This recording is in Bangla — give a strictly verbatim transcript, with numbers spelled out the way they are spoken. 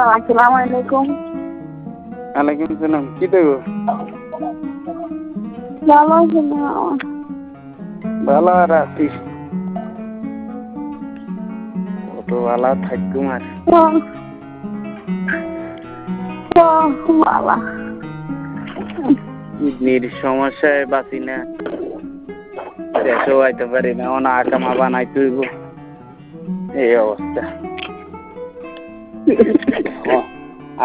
আসসালামু আলাইকুম। ওয়ালাইকুম সালাম। কি দেবো? ভালো আছেন? ভালো আর আছি। কত ভালো থাকুম আর। কিডনির সমস্যায় বাঁচি না, দেশেও আইতে পারি না, অনা আকামা বানাইতে হইব, এই অবস্থা।